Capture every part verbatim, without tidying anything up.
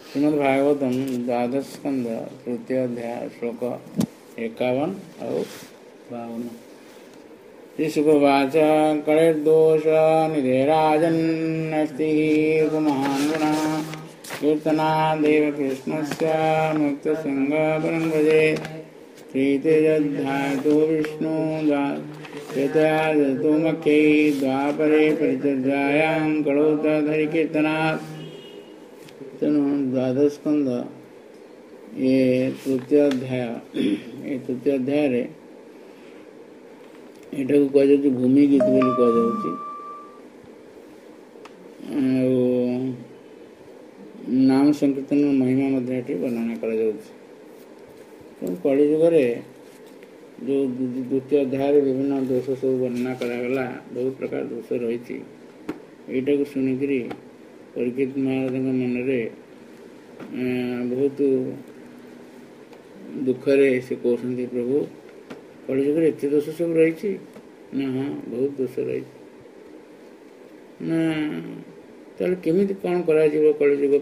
श्रीमद्भागवतम द्वादश स्कंद तृतीय अध्याय श्लोक एकावन और बावन। ऋषुवाच कलेर्दोष निधेराजन्नस्ति पुमान् गुणः कीर्तनादेव कृष्णस्य मुक्तसङ्गपरं भजे। प्रीतिरध्यातो विष्णु द्वादशो मख्यै द्वापरे परिचर्यायां कलोदधरि कीर्तनात्। तेणु द्वादश स्कंद ये तृतीय अध्याय ये तृतीय अध्याय एटा को कह भूमि गीत बोली कह नाम संकीर्तन महिमा मध्य वर्णना कर कलिजुगे जो द्वितीय अध्याय विभिन्न दोष सब वर्णना करागला बहुत प्रकार दोष रही यटा को शुणिकी परीक्षित महाराज मनरे बहुत दुखरे से कहते प्रभु कलिजुग एत दोष सब रही ना हाँ बहुत दोष रही ना ताल केमी कौन कर कलिजुग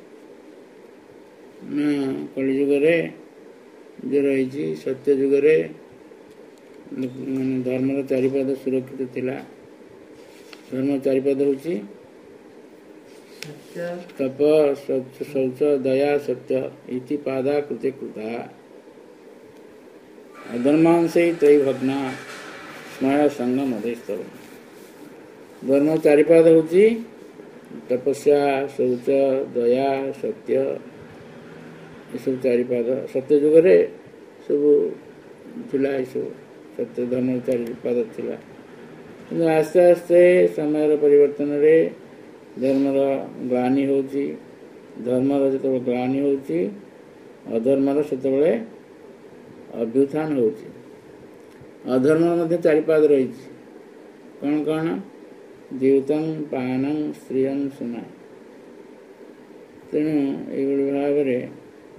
ना कलिजुगे जो रही सत्य जुगरे धर्मर चारिपाद सुरक्षित थिला। धर्म चारिपाद हूँ तप शौच दया सत्य इति पादा कृते कृता अधर्मांसे तय भग्ना स्मया संगम अधस्तव। धर्म चारिपाद हूँ तपस्या शौच दया सत्य ये सब चारिपाद सत्य जुगरे सब थिला सब सत्य धर्म चारिपाद थिला कि आस्ते आस्ते समय परिवर्तन रे धर्मर ग्लानि होची धर्मर जो ग्लानि होची अधर्मर से अभ्युत्थान होची। अधर्मर मध्य चारिपाद रही कौन कौन जीवितं पानं स्त्रियं सुना। तेणु ये भाव में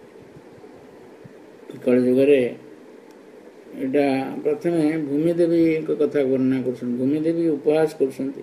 कलिजुगे एटा प्रथम भूमिदेवी कथा वर्णना कर भूमिदेवी उपहास कर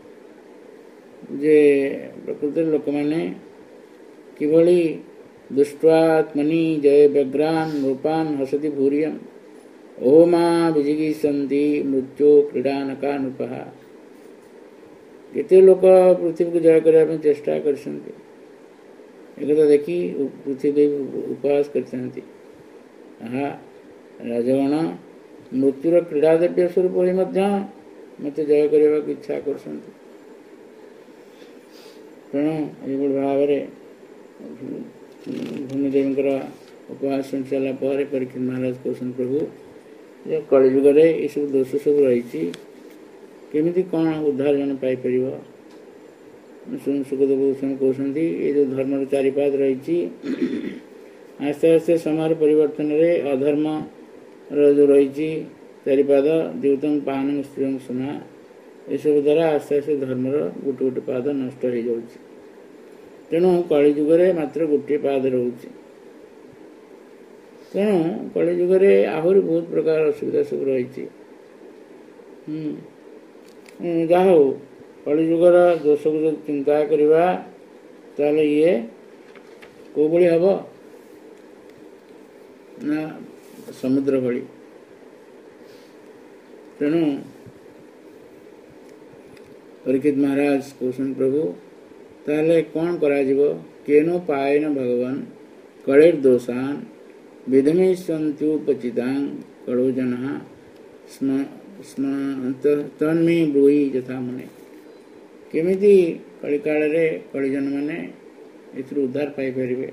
जे प्रकृति लोक मैंने किभली दुष्टात्मनि जय व्यग्रान रूपान हसति भूरियम ओमा विजिगीषन्ति मृत्यु क्रीडानका नृपः। केते लोक पृथ्वी को जय करने चेष्टा करछन्ति एकथा देखी पृथ्वी उपहास करछन्ति। हाँ राजगण मृत्युर क्रीड़ादेव्य स्वरूप ही मत जय करने की इच्छा करछन्ति। तेणु ये भाव में भूमिदेवी उपहास सुन सारा पर परीक्षित महाराज कहते प्रभु जो कलिजुगे ये सब दोष सब रही केमी कौन उद्धार जन पाइपर सुखदेव गोस्वामी कहते ये जो धर्म चारिपाद रही आस्ते आस्ते समय परिवर्तन रे अधर्म जो रही चारिपाद द्यूतं पानं स्त्रियं सुना ये सब द्वारा आस्ते आस्ते धर्मर गोटे गोटे पाद नष्ट हो जाऊँ। तेणु कलिजुगे मात्र गोटे पाद रोचे। तेणु कलिजुगे आहरी बहुत प्रकार असुविधा सब रही जहा हो कलिजुगर दोष को जो चिंता करवा ताले ये को भली हम ना समुद्र भली। तेणु परीक्षित महाराज कहते प्रभु ताले कौन करा केनो पायन भगवान कलेर दोषान विधमे सन्तुपचितां कड़ो जनः स्म स्म तन्मे ब्रूहि यथा मुने। केमिति कली काल रे कलिजन माने एथुर उद्धार पाई परिबे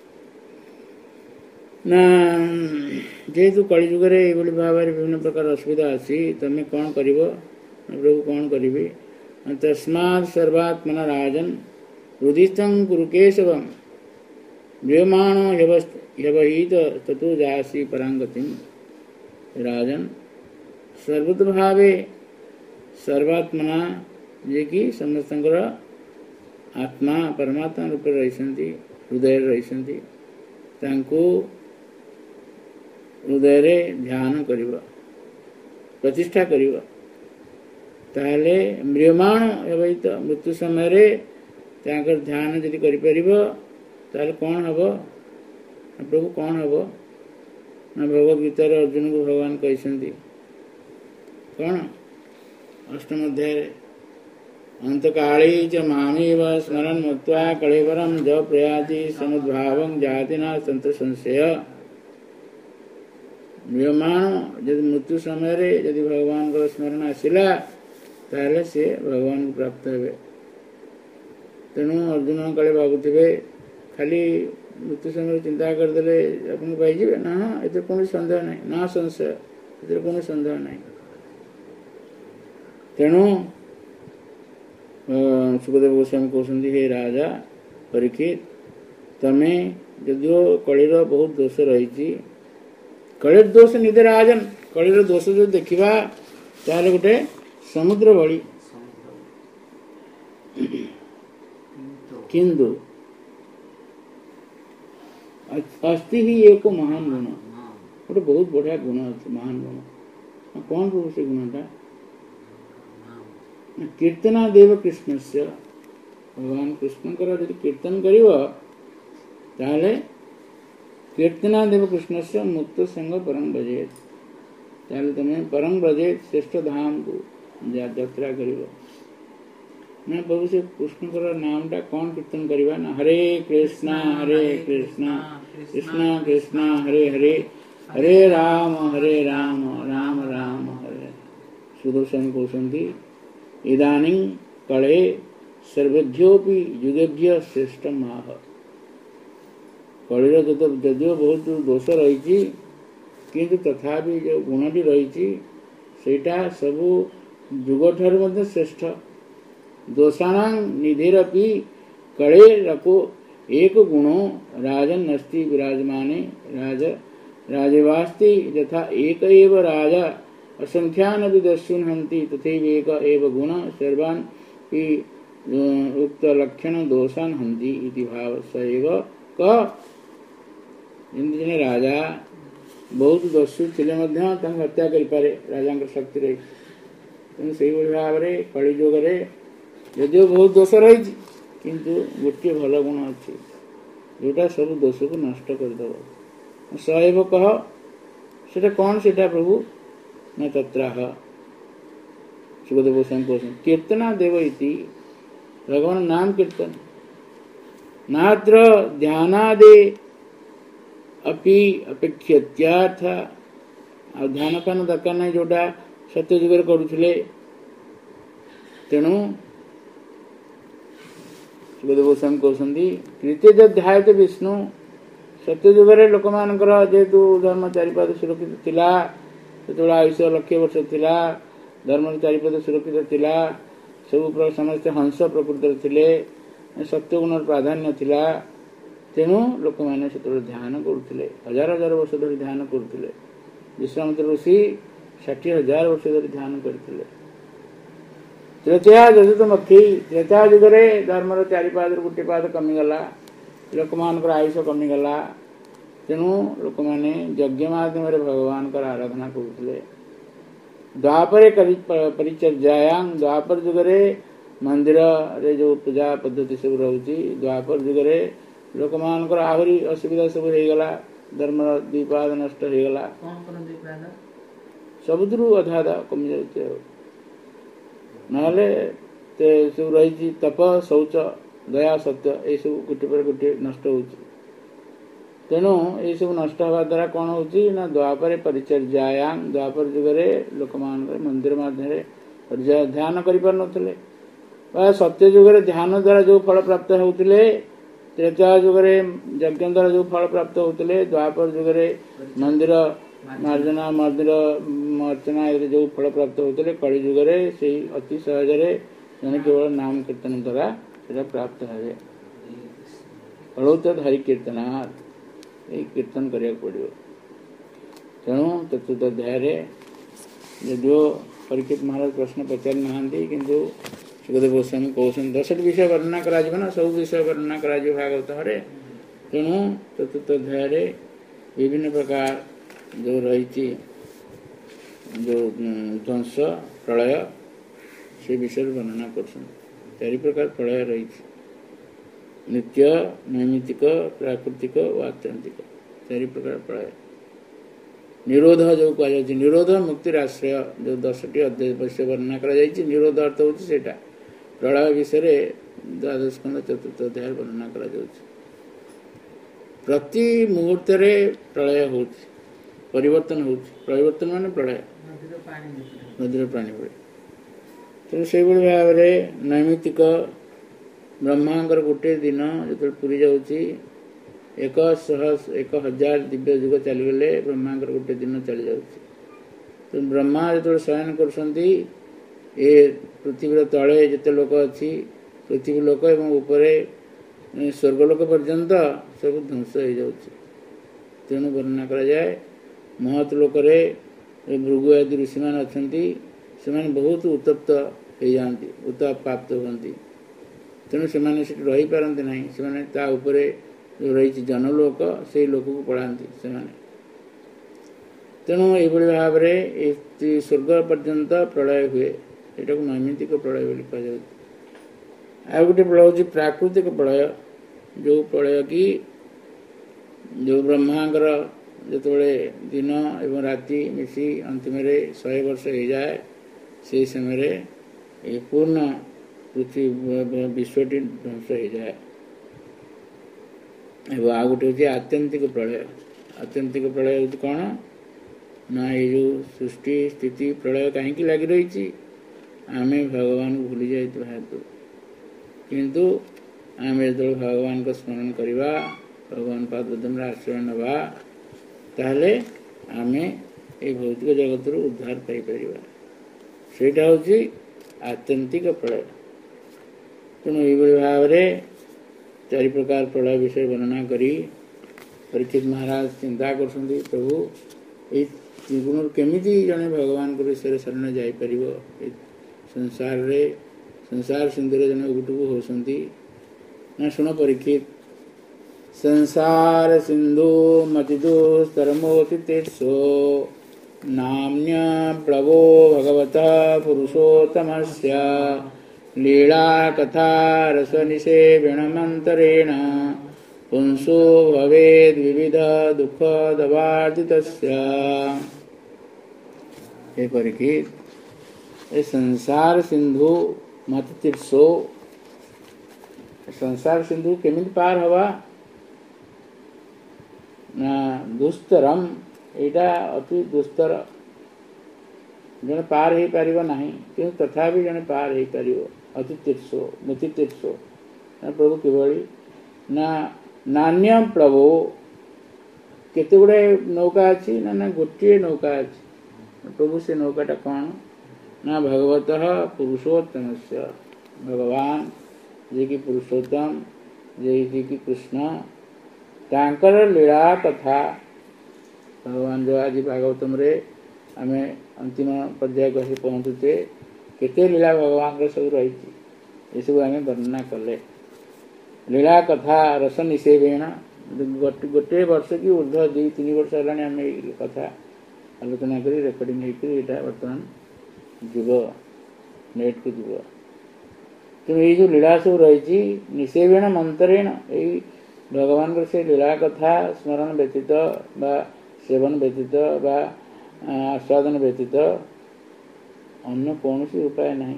ना जेहेतु कलिजुगे ये भाव में विभिन्न प्रकार असुविधा अच्छी तमें कौन कर प्रभु कौन करी तस्मात् सर्वात्मना राजन रुदिस्थं कुरु केशवं म्रियमाणो ह्यवहित ततो जासि परांगतिं। राजन सर्वत्र भावे सर्वात्मना जे कि समस्त आत्मा परमात्मा रूप रही हृदय रही हृदय रे ध्यान करिबा प्रतिष्ठा करिबा ताले म्रियमाण एवं मृत्यु समय रे तांकर ध्यान यदि करि परिबो ताले कौन हब प्रभु कौन हब ना भगवद गीतार अर्जुन को भगवान कहते कौन अष्टम अध्याय अंत काली च मामेव स्मरन् मुक्त्वा कलेवरं ज प्रयाति समुद्भावं जाति न संत संशय म्रियमाण यदि मृत्यु समय रे यदि भगवान को स्मरण आसिला ताले से भगवान को प्राप्त हेबे तेणु अर्जुन काले भावुथिबे खाली मृत्यु समय चिंता करदेले अपन पाई जिवे ना एते कोनो संदेह नहीं ना संशय एते कोनो संदेह नहीं तेणु सुखदेव गोस्वामी कहते हे राजा परीक्षित तमें जदियो कलिर बहुत दोष रही कलिर दोष निदे राजन कलिर दोष जो देखा ताले गोटे समुद्र भली किंतु अस्ति ही एक महान गुण गोटे बहुत बढ़िया गुण अच्छे महान गुण कौन प्रभु से गुणटा कीर्तना देव कृष्ण से भगवान कृष्ण यदि कीर्तन करिव ताले कीर्तना देव कृष्ण से मुक्त संग परम ब्रजेत ताले तमें परम ब्रजेत श्रेष्ठ धाम को यात्रा करिव ना प्रभु से कृष्ण नामटा कौन कीर्तन करिवा ना हरे कृष्णा हरे कृष्णा कृष्णा कृष्णा हरे हरे हरे राम हरे राम राम राम हरे सुदर्शन कहते इदानीं कले सर्वेभ्योपि युगेभ्य श्रेष्ठ माह कलिर जदियो बहुत दोष रही किंतु तथापि जो गुणटी रही सेटा सबु जुग ठार मध्य श्रेष्ठ दोषाणां निधिरपि कले रको एक गुणो राजन नस्ति विराजमाने राज राजवास्ति यथा एक एव राजा असंख्यान विदस्युन हंति तथैव एक एव गुण सर्वान् हि उक्त लक्षण दोषान हंति इति भाव सैव क जिन राजा बहुत दस्यु थिले मध्य तंग हत्या करि पारे राजा शक्ति रही तेणु से भाव में कलिजुग यदिव बहुत दोष रही किंतु गोटे भल गुण अच्छी जोटा सब दोष को नष्ट करदेव सैव कह से कौन से प्रभु न तत्राह सुखदेव गोस्वामी कहते कीर्तना देव इति भगवान नाम कीर्तन नात्र ध्यानादे अपि अपेक्षित्यार्थ ध्यान पान दरकार नहीं जोटा सत्य जुग करुले तेणु सुखदेव गोस्वामी कहते कृत्य ध्यात विष्णु सत्य जुगे लोक मानकर जेहेतु धर्म चारिपाद सुरक्षित थिला से आयुष लक्ष वर्ष थिला धर्म चारिपद सुरक्षित थिला सब समस्त हंस प्रकृति थिले सत्य गुण प्राधान्य थिला तेणु लोक मैंने से ध्यान करुले हजार हजार वर्ष धरी ध्यान करुले विश्वामित्र ऋषि षाठी हजार वर्ष धरी ध्यान करते त्रेतया जजुतमक्षी त्रेता जुगे धर्म चारिपाद गोटे पाद कमिगला लोक मान आयुष कमिगला तेणु लोक मैंने यज्ञ माध्यम भगवान का आराधना करुले द्वापर परिचर्यायां द्वापर जुगे मंदिर रे जो पूजा पद्धति सब रही द्वापर जुगे लोक मान आहरी असुविधा सब हो गला धर्म द्विपाद नष्ट हो गला सबुद अधा अधा कमी जाए सब रही तप शौच दया सत्य ये सब गोटे पर गोटे नष्ट हो तेणु ये सब नष्ट हवा द्वारा कौन हो द्वापर परिचर्यायां द्वापर जुगे लोक मान मंदिर मध्य ध्यान कर सत्य जुगे ध्यान द्वारा जो फल प्राप्त होते त्रेता जुगे यज्ञ द्वारा जो फल प्राप्त होते द्वापर जुगे मंदिर मार्जना मंदिर अर्चना जो फल प्राप्त होते कलि जुगे से अति सहजरे जन केवल नाम कीर्तन द्वारा प्राप्त है फलोत हरि कीर्तनार्थ कीर्तन करिया पड़ो तेणु चतुर्थ अध्याय यदिव परीक्षित महाराज प्रश्न पचारि ना किंतु सुखदेव गोस्वामी कहते दस विषय वर्णना करा सब विषय वर्णना करा भागवत हरे तेणु चतुर्थ अध्याय विभिन्न प्रकार जो रही जो ध्वंस प्रलय से विषय वर्णना कर चारि प्रकार प्रलय रही नित्य, नैमित्तिक, प्राकृतिक और आत्यंतिक चारि प्रकार प्रलय। निरोध जो कहुच्छे निरोध मुक्तिर आश्रय जो दसटी अध्याय वर्णना कर निरोध अर्थ होता प्रलय विषय द्वादश खंड चतुर्थ अध्याय वर्णना कर प्रति मुहूर्त प्रलय हो परिवर्तन हो परिवर्तन मान प्रलय नदीर पानी पड़े तेणु से भाव में नैमित्तिक ब्रह्मांकर गोटे दिन जो पूरी जाऊँगी एक शह एक हजार दिव्य जुग चलीगले ब्रह्मांकर गोटे दिन चली जाऊँगी तो ब्रह्मा जो शयन कर पृथ्वी तले जिते लोक अच्छी पृथ्वी लोक एवं उपरे स्वर्गलोक पर्यंत सब ध्वंस हो जाऊँगी तेणु वर्णना करा जाए महत लोक भृगु आदि ऋषि मान अच्छा से बहुत उत्तप्त हो जाती उत्ताप प्राप्त होती तेणु से रही पारती ना से जो रही जनलोक से लोक को पढ़ाती से तेणु ये भाव में स्वर्ग पर्यंत प्रलय हुए यहाँ को नैमित्तिक प्रलय बोली कह आ गोटे प्रलय हूँ प्राकृतिक प्रलय जो प्रलय की जो ब्रह्मांकर जिते दिन एवं राति मिसी अंतिम शहे वर्ष हो जाए से समय पूर्ण पृथ्वी विश्वटी ध्वंस हो जाए एवं आ गोटे हूँ आत्यंतिक प्रलय आत्यंतिक प्रलय हूँ कौन ना ये जो सृष्टि स्थिति प्रलय कहीं लगी रही आम भगवान को भूली जाइए हेतु किंतु आम जो भगवान को स्मरण करवा भगवान पादपद्म आश्रय नवा ताहले आमे ये भौतिक जगत रू उद्धार पाइपर सेटा हूँ आत्यंतिक प्रलय तेणु ये भाव में चारि प्रकार प्रलय विषय वर्णना करी परीक्षित महाराज चिंता कर प्रभु ये त्रिगुण केमिति जड़े भगवान को विषय शरण जापर संसार रे संसार सिंधु जन उगुटुकु होती ना शुण परीक्षित संसार सिंधु मतिदुस्तरमोति तेत्सो नाम्य प्लवो भगवतः पुरुषोत्तमस्य लीला कथा रस निषेवणमंतरेण पुंसो भवेद विविध दुख दवार्जितस्य। हे परीक्षित ये संसार सिंधु मत तीर्षो संसार सिंधु केमिति पार हवा ना दुस्तरम एटा अति दुस्तर जने पार ही पारिबो नाही किंतु तथापि जने पार ही पारिबो अति तीर्षो मति तीर्षो प्रभु किभଳି ना नान्य प्लवो केते गुड़े नौका अच्छी ना ना गोटे नौका अच्छी प्रभु से नौकाटा कौन ना भगवतः पुरुषोत्तम से भगवान जे कि पुरुषोत्तम जे कि कृष्ण तांकर लीला कथा भगवान जो आज भागवतम रे आम अंतिम पर्याय को आसी पहुँचुचे केते लीला भगवान के सब रही ये सब आम वर्णना कले लीला कथा रस निषेवेण गोटे वर्ष की ऊर्ध दुई तीन वर्ष है आम कथा आलोचना कर रेकर्डिंग होता बर्तमान जीव नेट को जीव तेणु ये जो लीला सब रही निषेवेण मंत्रेण यही भगवान को से लीला कथा स्मरण व्यतीत बा सेवन व्यतीत बा आस्वादन व्यतीत अन्य कौन सी उपाय नहीं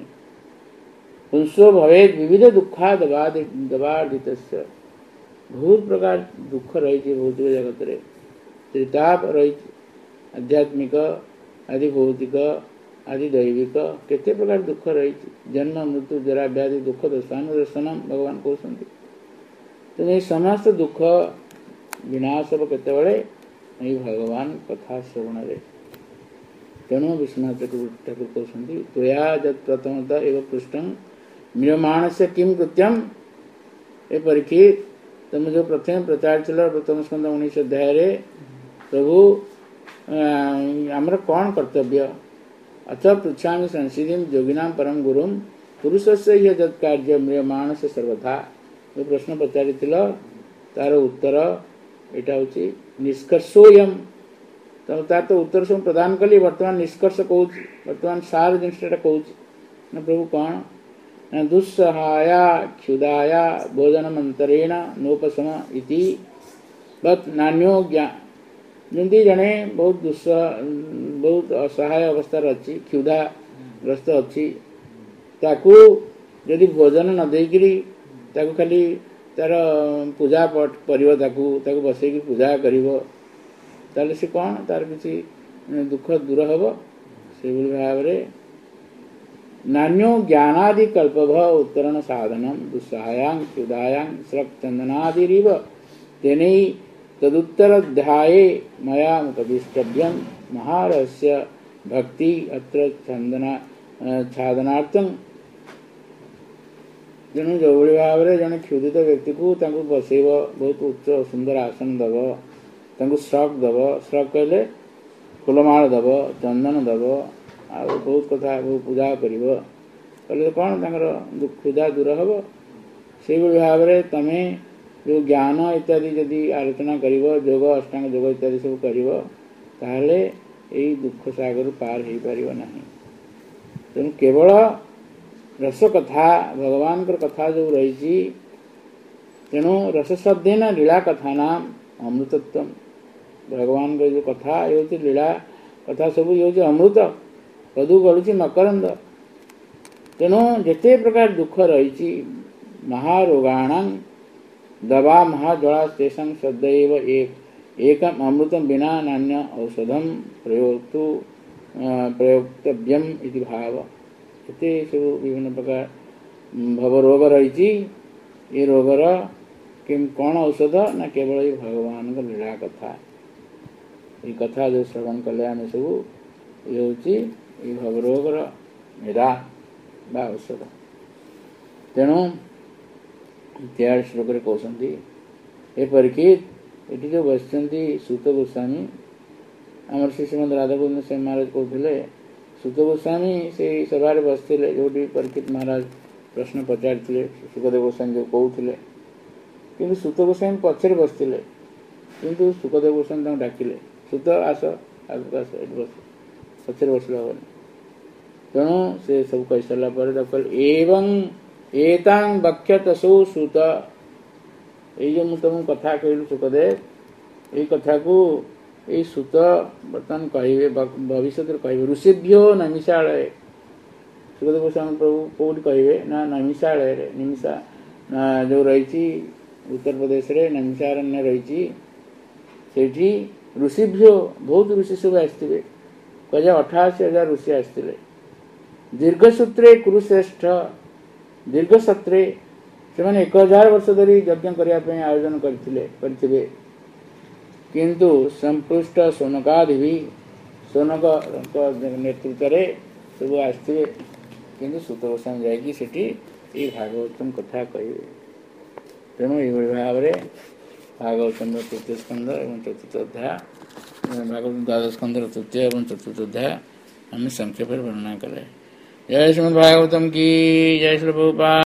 पुंसो भवेद विविध दुखा दबादित बहुत प्रकार दुख रही भौतिक जगत रे त्रिताप रही आध्यात्मिक आदि भौतिक आदि दैविक केते प्रकार दुख रही जन्म मृत्यु जरा व्याधि दुख दशानुदर्शनम भगवान कहते तेनाली समस्त दुख विनाश हम केतबले यही भगवान कथा श्रवण रे तेणु विश्वनाथ ठाकुर कहते त्वया जत प्रथमतः एवं पृष्ठं म्रियमाण से किम कृत्यम ए परीक्षित तुम जो प्रथम प्रचार चल प्रथम स्कंद उन्नीस अध्याय रे प्रभु आमर कौन कर्तव्य अथ पृछा संसिधि योगिना परम गुरु पुरुष से यह जत कार्य म्रियमाण से सर्वथा जो प्रश्न पचारि तार उत्तर यहाँ हूँ निष्कर्षोयम तो तार तो उत्तर सब प्रदान कली वर्तमान निष्कर्ष कहूँ वर्तमान सार जिनटा कहूँ ना प्रभु कौन दुस्सहाया क्षुदाया भोजनमंतरेण नोपशम इति बत नान्यो ज्ञान जमी जड़े बहुत दुस्स बहुत असहाय अवस्था अच्छी क्षुधाग्रस्त अच्छी ताकू जदि भोजन न देकरी ताकू खाली तार पूजा पाठ करिवो ताकू ताकू बसैकी पूजा करिवो ताले से कौन तार किसी दुख दूर हम से भाव में नान्यो ज्ञानादि कल्पभ उत्तरण साधनम दुस्सहायां क्षुधायां स्रक चंदनादिरिव तेनै तदुत्तराध्याये मया उपदिष्टव्यं महारहस्य भक्ति अत्र चंदना छादनार्थं तेणु जो भाव में जड़े क्षुधित व्यक्ति को बसैब बहुत उच्च सुंदर आसन दब तांको श्रक दब श्रक कहले फुलमाल दब चंदन दब आ बहुत कथा पूजा कर कौन तर क्षुधा दूर हम से भाव में तमें जो ज्ञान इत्यादि जदि आलोचना कर योग अष्टांग योग इत्यादि सब कर दुख सागर पार हो पार ना तेणु केवल रस कथा भगवान कथा जो रही तेणु रसश्रद्धेन लीला कथा नाम अमृतत्व भगवान का जो कथा ये लीला कथा सब ये अमृत कदू गलुची मकरंद तेणु जिते प्रकार दुख रही महारोगाणां दवा महाज्वला तेषां सदैव एक एकम अमृतम बिना नान्य औषधम प्रयोक्तु प्रयोक्तव्यम इति भाव इते सब विभिन्न प्रकार भवरोग रही ये रोगर किम कौन औषध ना केवल ये भगवान का लीला कथा ये कथा जो श्रवण कले आम सब ये भवरोगर निरा बा औषध तेणु इत्यादि श्लोक कहते ये परीक्षित ये जो बस सूत गोस्वामी आमर श्री श्रीमद राधाकृष्ण स्वामी महाराज कहते सूत गोस्वामी से सभा बसते जो परीक्षित महाराज प्रश्न पचार सुखदेव गोस्वामी जो कहते कि सूत गोस्वामी पचर बसते किंतु सुखदेव गोस्वामी डाकिले सूत आस आगे आस बस पचर बसला हेनी तेणु से सब कही सारा पर एवं एतां बख्यतसौ सूत ये जो मुझे तुमको कथा कहलु सुखदेव ये कथा को ये सूत बर्तमान कहे भविष्य कहे ऋषिभ्यो नैमिषालय सुखदेव गोस्वामी प्रभु कौट कहे ना नैमिषालय निमिषा जो रही उत्तर प्रदेश रे नैमिषारण्य रही से ऋषिभ्यो बहुत ऋषि सब आसते कहे अठाशी हजार ऋषि आसते दीर्घसूत्रे कुरुश्रेष्ठ दीर्घ सत्रे से एक हजार वर्ष धरी यज्ञ करने आयोजन करते किंतु संपृष्ट सोनकादि भी सोनक नेतृत्व में सब आसते किंतु सूत गोस्वामी जाकि भागवतम कथा कहे तेणु ये भाव में भागवतम तृतीय स्कंद और चतुर्थ अध्याय भागवत द्वादश स्कंद तृतीय और चतुर्थ अध्याय हमें संक्षेप वर्णना करें। जय श्रीमद् भागवतम की जय श्री प्रभुपाद।